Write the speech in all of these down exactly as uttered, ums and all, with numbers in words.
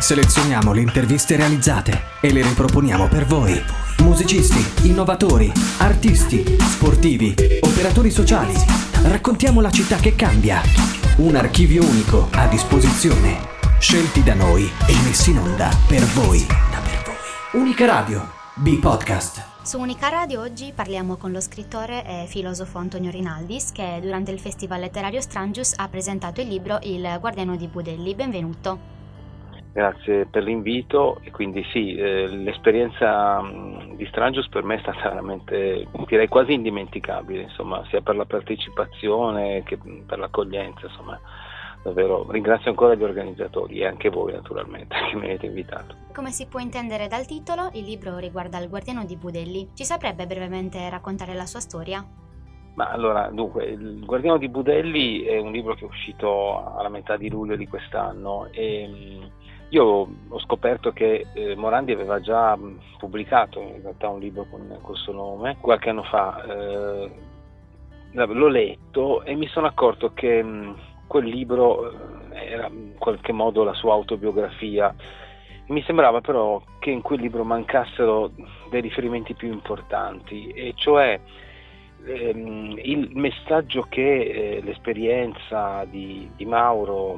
Selezioniamo le interviste realizzate e le riproponiamo per voi. Musicisti, innovatori, artisti, sportivi, operatori sociali. Raccontiamo la città che cambia. Un archivio unico a disposizione. Scelti da noi e messi in onda per voi. Unica Radio, B-Podcast. Su Unica Radio oggi parliamo con lo scrittore e filosofo Antonio Rinaldis, che durante il Festival Letterario Strangius ha presentato il libro Il Guardiano di Budelli. Benvenuto. Grazie per l'invito. E quindi sì, eh, l'esperienza mh, di Strangius per me è stata veramente, direi, quasi indimenticabile, insomma, sia per la partecipazione che per l'accoglienza, insomma. Davvero ringrazio ancora gli organizzatori e anche voi naturalmente che mi avete invitato. Come si può intendere dal titolo, il libro riguarda il Guardiano di Budelli. Ci saprebbe brevemente raccontare la sua storia? Ma allora, dunque, il Guardiano di Budelli è un libro che è uscito alla metà di luglio di quest'anno e io ho scoperto che eh, Morandi aveva già pubblicato in realtà un libro con col suo nome qualche anno fa. Eh, l'ho letto e mi sono accorto che mh, quel libro era in qualche modo la sua autobiografia. Mi sembrava però che in quel libro mancassero dei riferimenti più importanti, e cioè ehm, il messaggio che eh, l'esperienza di, di Mauro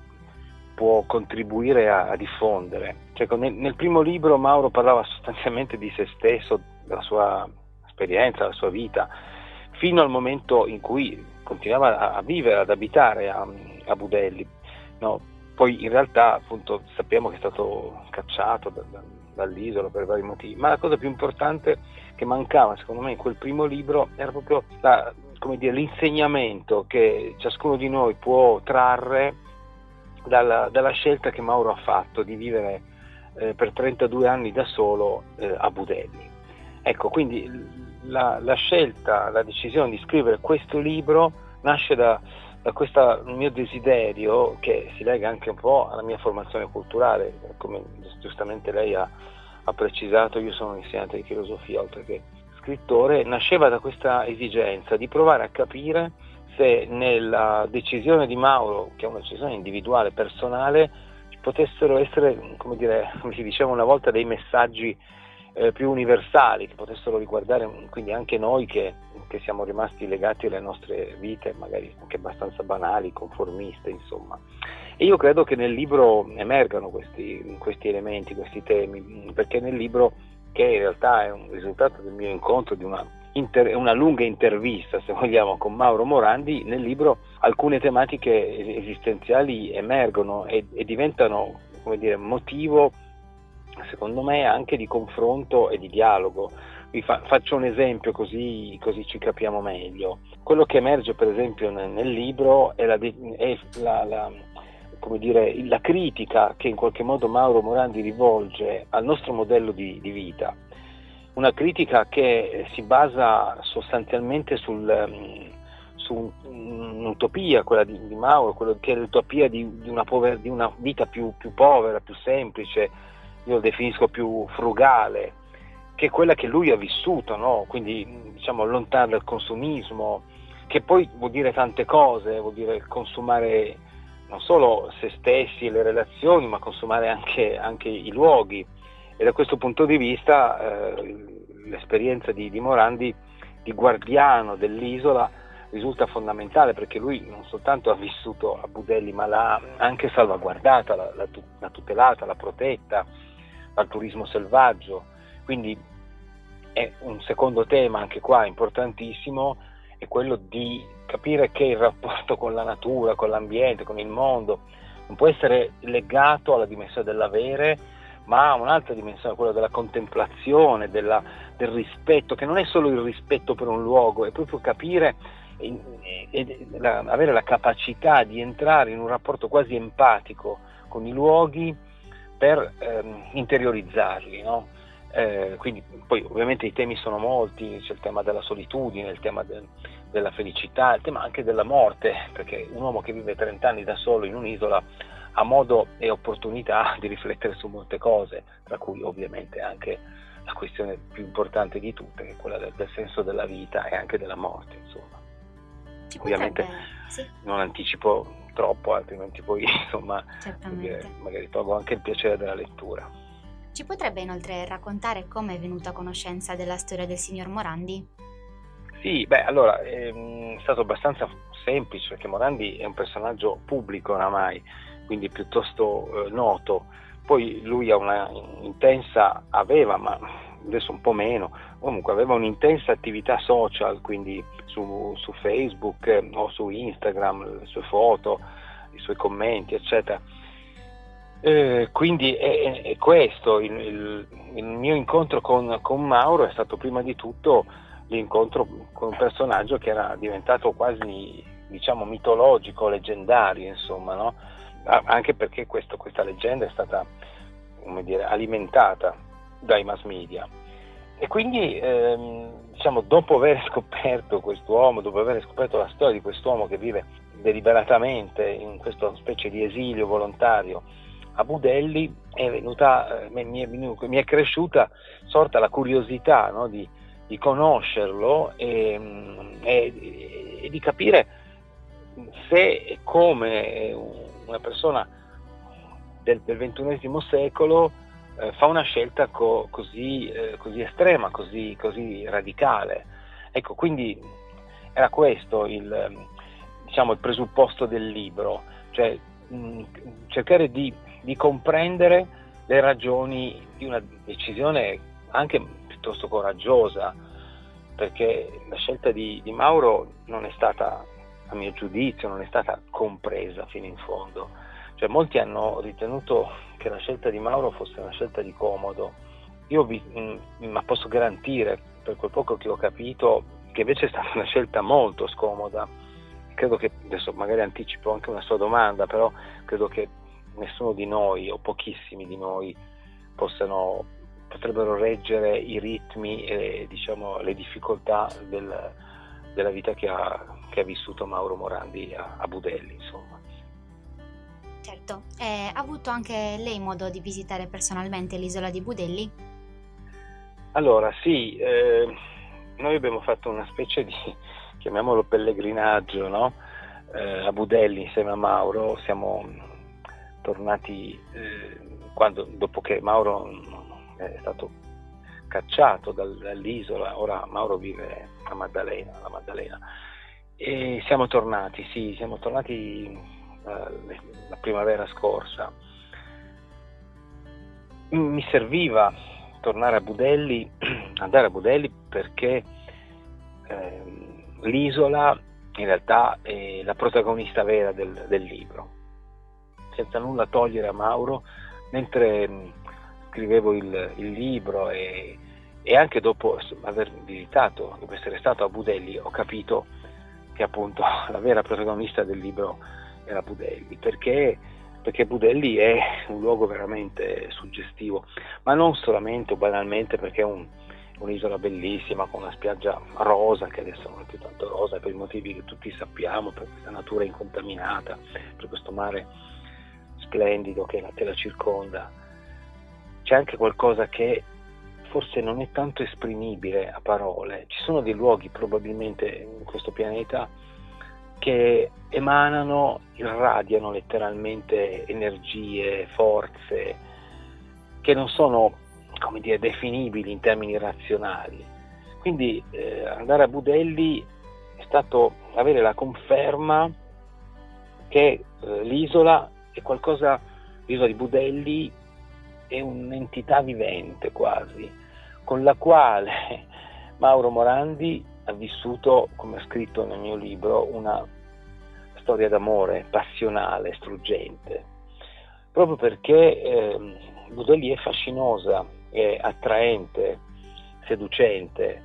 può contribuire a, a diffondere. Cioè, nel, nel primo libro Mauro parlava sostanzialmente di se stesso, della sua esperienza, della sua vita, fino al momento in cui continuava a vivere, ad abitare a, a Budelli, no? Poi in realtà appunto sappiamo che è stato cacciato da, da, dall'isola per vari motivi, ma la cosa più importante che mancava secondo me in quel primo libro era proprio la, come dire, l'insegnamento che ciascuno di noi può trarre dalla, dalla scelta che Mauro ha fatto di vivere eh, per trentadue anni da solo eh, a Budelli. Ecco, quindi La, la scelta, la decisione di scrivere questo libro nasce da, da questo mio desiderio, che si lega anche un po' alla mia formazione culturale. Come giustamente lei ha, ha precisato, io sono un insegnante di filosofia oltre che scrittore. Nasceva da questa esigenza di provare a capire se nella decisione di Mauro, che è una decisione individuale, personale, ci potessero essere, come dire, come si diceva una volta, dei messaggi Eh, più universali che potessero riguardare quindi anche noi che, che siamo rimasti legati alle nostre vite, magari anche abbastanza banali, conformiste, insomma. E io credo che nel libro emergano questi, questi elementi, questi temi, perché nel libro, che in realtà è un risultato del mio incontro, di una, inter, una lunga intervista, se vogliamo, con Mauro Morandi, nel libro alcune tematiche esistenziali emergono e, e diventano, come dire, motivo, secondo me, anche di confronto e di dialogo. Vi fa, faccio un esempio così, così ci capiamo meglio. Quello che emerge per esempio nel, nel libro è, la, è la, la, come dire, la critica che in qualche modo Mauro Morandi rivolge al nostro modello di, di vita. Una critica che si basa sostanzialmente sul, su un'utopia, quella di, di Mauro, quello che è l'utopia di, di, una, pover, di una vita più, più povera, più semplice, io lo definisco più frugale, che è quella che lui ha vissuto, no? Quindi diciamo lontano dal consumismo, che poi vuol dire tante cose, vuol dire consumare non solo se stessi e le relazioni, ma consumare anche, anche i luoghi. E da questo punto di vista eh, l'esperienza di, di Morandi, di guardiano dell'isola, risulta fondamentale, perché lui non soltanto ha vissuto a Budelli, ma l'ha anche salvaguardata, l'ha, l'ha tutelata, l'ha protetta dal turismo selvaggio. Quindi è un secondo tema anche qua importantissimo, è quello di capire che il rapporto con la natura, con l'ambiente, con il mondo non può essere legato alla dimensione dell'avere, ma a un'altra dimensione, quella della contemplazione, della, del rispetto, che non è solo il rispetto per un luogo, è proprio capire e, e la, avere la capacità di entrare in un rapporto quasi empatico con i luoghi per ehm, interiorizzarli, no? Eh, quindi poi ovviamente i temi sono molti, c'è il tema della solitudine, il tema de, della felicità, il tema anche della morte, perché un uomo che vive trenta anni da solo in un'isola ha modo e opportunità di riflettere su molte cose, tra cui ovviamente anche la questione più importante di tutte, che è quella del, del senso della vita e anche della morte, insomma. Ci Ovviamente potrebbe, sì. non anticipo troppo, altrimenti poi insomma Certamente. magari tolgo anche il piacere della lettura. Ci potrebbe inoltre raccontare come è venuto a conoscenza della storia del signor Morandi? Sì, beh, allora ehm, è stato abbastanza semplice, perché Morandi è un personaggio pubblico oramai, quindi piuttosto eh, noto. Poi lui ha una intensa, aveva, ma adesso un po' meno, comunque aveva un'intensa attività social, quindi su, su Facebook eh, o su Instagram, le sue foto, i suoi commenti, eccetera. Eh, quindi è, è questo, il, il, il mio incontro con, con Mauro è stato prima di tutto l'incontro con un personaggio che era diventato quasi, diciamo, mitologico, leggendario, insomma, no? Anche perché questo, questa leggenda è stata, come dire, alimentata dai mass media. E quindi, ehm, diciamo, dopo aver scoperto quest'uomo, dopo aver scoperto la storia di quest'uomo che vive deliberatamente in questa specie di esilio volontario a Budelli, è venuta, eh, mi, è, mi è cresciuta, sorta la curiosità, no, di, di conoscerlo e, e, e di capire se e come una persona del, del ventunesimo secolo eh, fa una scelta co, così, eh, così estrema, così, così radicale. Ecco, quindi era questo il, diciamo, il presupposto del libro, cioè mh, cercare di, di comprendere le ragioni di una decisione anche piuttosto coraggiosa, perché la scelta di, di Mauro non è stata, a mio giudizio, non è stata compresa fino in fondo. Cioè, molti hanno ritenuto che la scelta di Mauro fosse una scelta di comodo. Io vi, mh, ma posso garantire, per quel poco che ho capito, che invece è stata una scelta molto scomoda. Credo che, adesso magari anticipo anche una sua domanda, però credo che nessuno di noi, o pochissimi di noi, possano, potrebbero reggere i ritmi e, diciamo, le difficoltà del, della vita che ha, che ha vissuto Mauro Morandi a, a Budelli, insomma. Certo, e ha avuto anche lei modo di visitare personalmente l'isola di Budelli? Allora, sì, eh, noi abbiamo fatto una specie di, chiamiamolo pellegrinaggio, no? Eh, a Budelli insieme a Mauro. Siamo tornati eh, quando, dopo che Mauro è stato cacciato dal, dall'isola. Ora Mauro vive a Maddalena, alla Maddalena, e siamo tornati, sì, siamo tornati eh, la primavera scorsa. Mi serviva tornare a Budelli, andare a Budelli perché eh, l'isola in realtà è la protagonista vera del, del libro, senza nulla togliere a Mauro. Mentre mh, scrivevo il, il libro e, e anche dopo aver visitato, dopo essere stato a Budelli, ho capito che appunto la vera protagonista del libro era Budelli, perché perché Budelli è un luogo veramente suggestivo, ma non solamente o banalmente perché è un, un'isola bellissima con una spiaggia rosa, che adesso non è più tanto rosa per i motivi che tutti sappiamo, per questa natura incontaminata, per questo mare splendido che la, che la circonda. C'è anche qualcosa che forse non è tanto esprimibile a parole. Ci sono dei luoghi probabilmente in questo pianeta che emanano, irradiano letteralmente energie, forze che non sono, come dire, definibili in termini razionali. Quindi eh, andare a Budelli è stato avere la conferma che eh, l'isola è qualcosa, l'isola di Budelli è un'entità vivente quasi, con la quale Mauro Morandi ha vissuto, come ha scritto nel mio libro, una storia d'amore passionale, struggente, proprio perché eh, Budelli è fascinosa, è attraente, seducente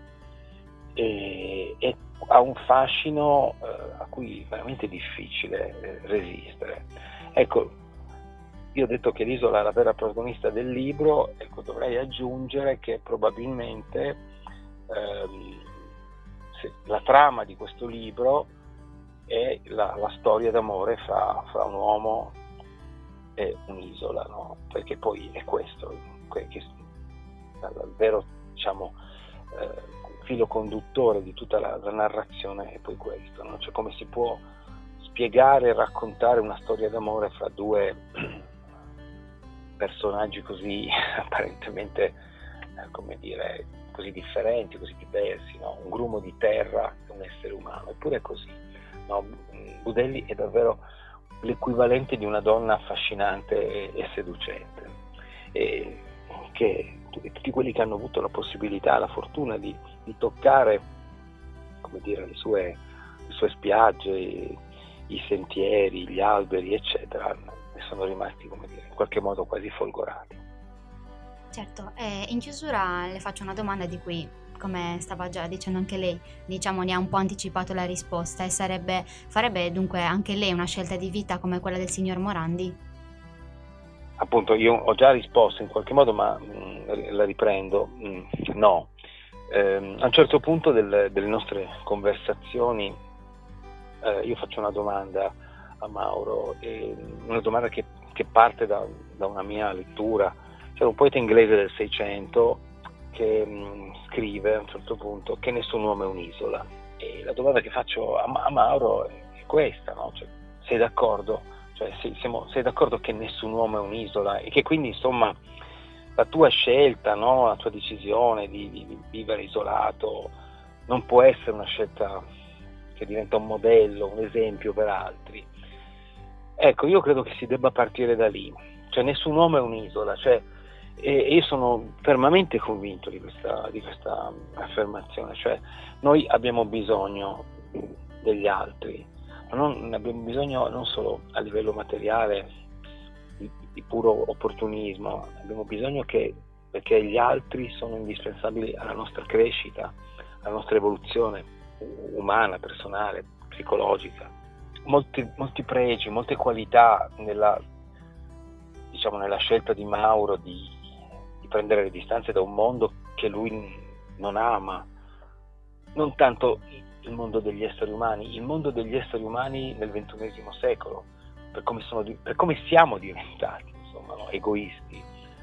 e, e ha un fascino eh, a cui è veramente difficile eh, resistere. Ecco, io ho detto che l'isola è la vera protagonista del libro, ecco, dovrei aggiungere che probabilmente ehm, la trama di questo libro è la, la storia d'amore fra, fra un uomo e un'isola, no? Perché poi è questo che, che, il vero, diciamo, eh, filo conduttore di tutta la, la narrazione è poi questo, no? Cioè come si può spiegare e raccontare una storia d'amore fra due personaggi così apparentemente, eh, come dire, così differenti, così diversi, no? Un grumo di terra e un essere umano, eppure è così, no? Budelli è davvero l'equivalente di una donna affascinante e, e seducente, e che tutti quelli che hanno avuto la possibilità, la fortuna di, di toccare, come dire, le sue, le sue spiagge, i, i sentieri, gli alberi, eccetera, ne sono rimasti, come dire, in qualche modo quasi folgorati. Certo, e in chiusura le faccio una domanda di cui, come stava già dicendo anche lei, diciamo ne ha un po' anticipato la risposta, e sarebbe, farebbe dunque anche lei una scelta di vita come quella del signor Morandi? Appunto, io ho già risposto in qualche modo, ma mh, la riprendo. Mh, no. Eh, a un certo punto del, delle nostre conversazioni eh, io faccio una domanda a Mauro, e una domanda che, che parte da, da una mia lettura. C'è un poeta inglese del Seicento che mh, scrive a un certo punto che nessun uomo è un'isola, e la domanda che faccio a, a Mauro è questa, no? Cioè, sei d'accordo? Cioè, sei, siamo, sei d'accordo che nessun uomo è un'isola, e che quindi, insomma, la tua scelta, no? La tua decisione di, di, di vivere isolato non può essere una scelta che diventa un modello, un esempio per altri. Ecco, io credo che si debba partire da lì. Cioè, nessun uomo è un'isola, cioè, e io sono fermamente convinto di questa, di questa affermazione. Cioè, noi abbiamo bisogno degli altri, ma non abbiamo bisogno non solo a livello materiale di, di puro opportunismo, abbiamo bisogno che, perché gli altri sono indispensabili alla nostra crescita, alla nostra evoluzione umana, personale, psicologica. Molti, molti pregi, molte qualità nella, diciamo, nella scelta di Mauro di, di prendere le distanze da un mondo che lui non ama, non tanto il mondo degli esseri umani, il mondo degli esseri umani nel ventunesimo secolo, per come, sono, per come siamo diventati, insomma, no? Egoisti,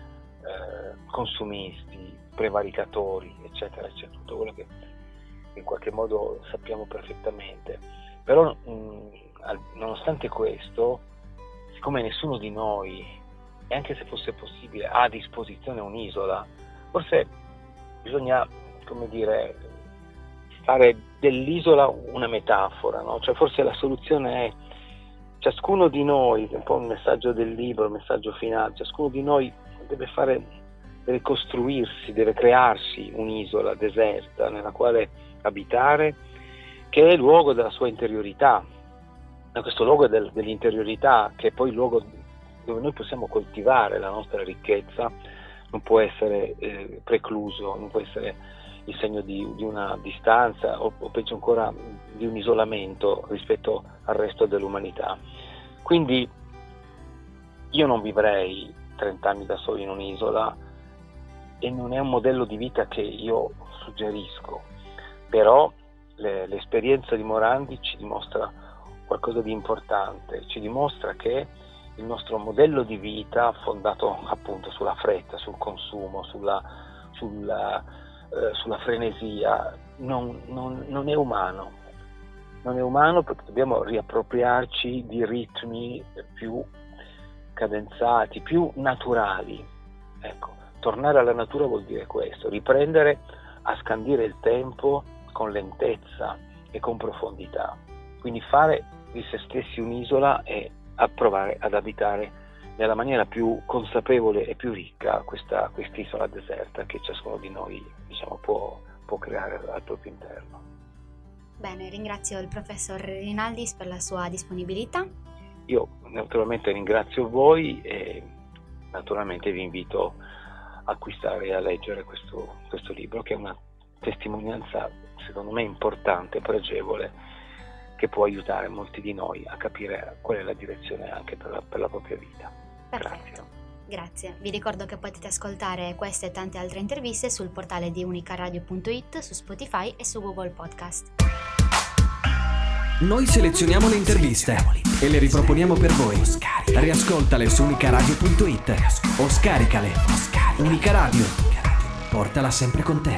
eh, consumisti, prevaricatori, eccetera, eccetera, tutto quello che in qualche modo sappiamo perfettamente. Però mh, nonostante questo, siccome nessuno di noi, e anche se fosse possibile, ha a disposizione un'isola, forse bisogna, come dire, fare dell'isola una metafora, no? Cioè, forse la soluzione è ciascuno di noi, è un po' un messaggio del libro, un messaggio finale, ciascuno di noi deve fare, deve costruirsi, deve crearsi un'isola deserta nella quale abitare, che è il luogo della sua interiorità, questo luogo del, dell'interiorità, che è poi il luogo dove noi possiamo coltivare la nostra ricchezza, non può essere eh, precluso, non può essere il segno di, di una distanza o, o peggio ancora di un isolamento rispetto al resto dell'umanità. Quindi io non vivrei trent'anni da solo in un'isola, e non è un modello di vita che io suggerisco, però le, l'esperienza di Morandi ci dimostra qualcosa di importante, ci dimostra che il nostro modello di vita, fondato appunto sulla fretta, sul consumo, sulla, sulla, eh, sulla frenesia, non, non, non è umano. Non è umano, perché dobbiamo riappropriarci di ritmi più cadenzati, più naturali. Ecco, tornare alla natura vuol dire questo, riprendere a scandire il tempo con lentezza e con profondità. Quindi fare di se stessi un'isola e a provare ad abitare nella maniera più consapevole e più ricca questa quest'isola deserta che ciascuno di noi, diciamo, può, può creare al proprio interno. Bene, ringrazio il professor Rinaldis per la sua disponibilità. Io naturalmente ringrazio voi e naturalmente vi invito a acquistare e a leggere questo, questo libro, che è una testimonianza secondo me importante, pregevole, che può aiutare molti di noi a capire qual è la direzione anche per la, per la propria vita. Perfetto. Grazie. Grazie. Vi ricordo che potete ascoltare queste e tante altre interviste sul portale di unicaradio punto it, su Spotify e su Google Podcast. Noi selezioniamo le interviste e le riproponiamo per voi. Riascoltale su unicaradio punto it o scaricale. Unica Radio. Portala sempre con te.